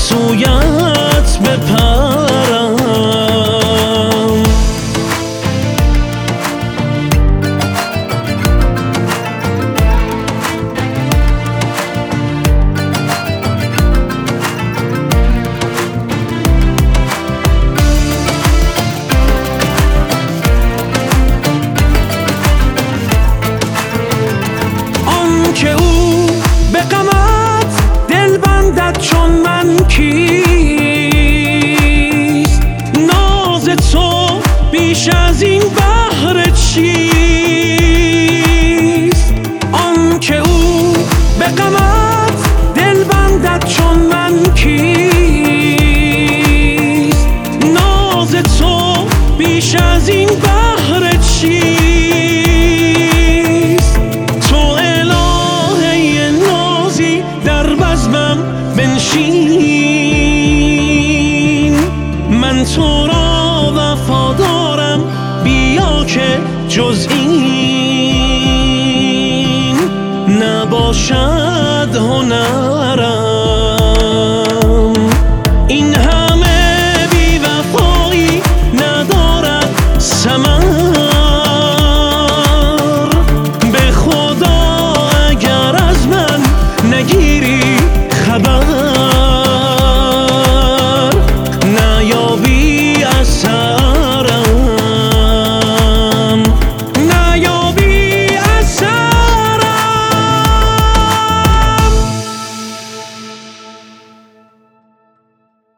سویت بپرم. که او به غمت دل بندد چون من کیست؟ ناز تو بیش از این بهر چیست؟ آن که او به غمت دل بندد چون من کیست؟ ناز تو بیش از این بهر چیست؟ بنشین من تو را وفادارم، بیا که جز این نباشد هنرم. این همه بی وفایی ندارد ثمر، به خدا اگر از من نگیری